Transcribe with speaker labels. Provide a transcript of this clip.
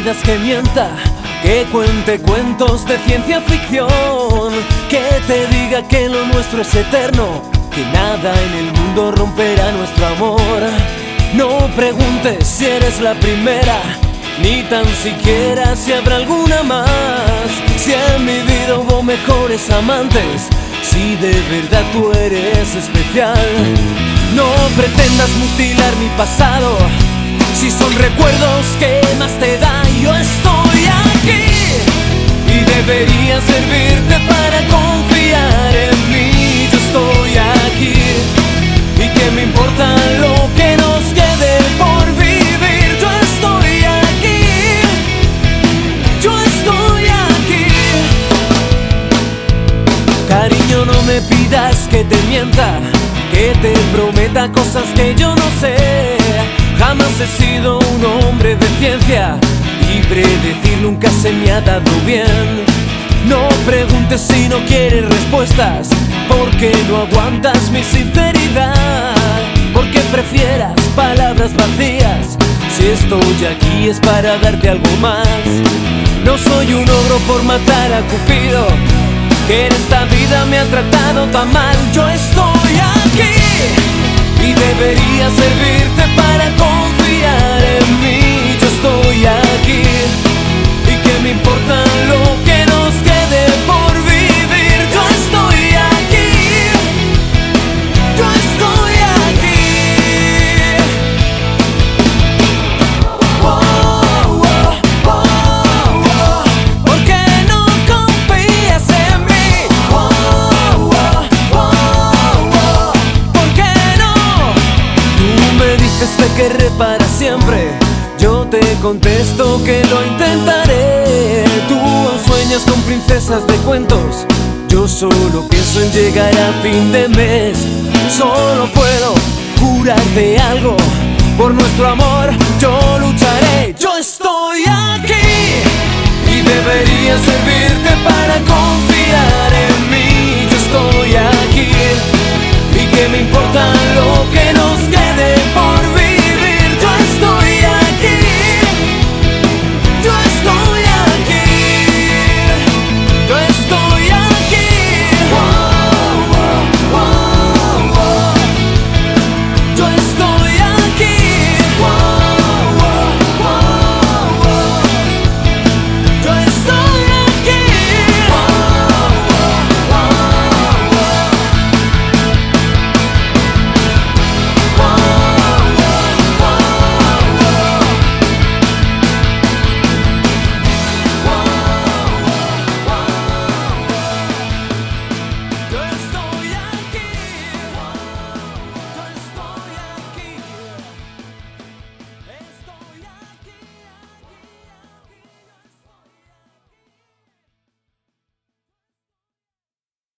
Speaker 1: pidas que mienta, que cuente cuentos de ciencia ficción, que te diga que lo nuestro es eterno, que nada en el mundo romperá nuestro amor. No preguntes si eres la primera, ni tan siquiera si habrá alguna más. Si en mi vida hubo mejores amantes, si de verdad tú eres especial. No pretendas mutilar mi pasado, si son recuerdos que más te da. Yo estoy aquí y debería servirte para confiar en mí. Yo estoy aquí y que me importa lo que nos quede por vivir. Yo estoy aquí, yo estoy aquí. Cariño, no me pidas que te mienta, que te prometa cosas que yo no sé. Jamás he sido un hombre de ciencia y predecir nunca se me ha dado bien. No preguntes si no quieres respuestas, porque no aguantas mi sinceridad, porque prefieras palabras vacías. Si estoy aquí es para darte algo más. No soy un ogro por matar a Cupido, que en esta vida me ha tratado tan mal. Yo estoy aquí y debería servirte para confiar en mí. Yo estoy aquí y que me importa lo que nos quede por vivir. Yo estoy aquí, yo estoy aquí. Oh, oh, oh, oh. ¿Por qué no confías en mí? Oh, oh, oh, oh. ¿Por qué no? Tú me dices te querré para siempre, yo te contesto que lo intentaré. Tú aún sueñas con princesas de cuentos, yo solo pienso en llegar a fin de mes. Solo puedo jurarte algo, por nuestro amor yo lucharé. Yo estoy aquí y debería servirte para confiar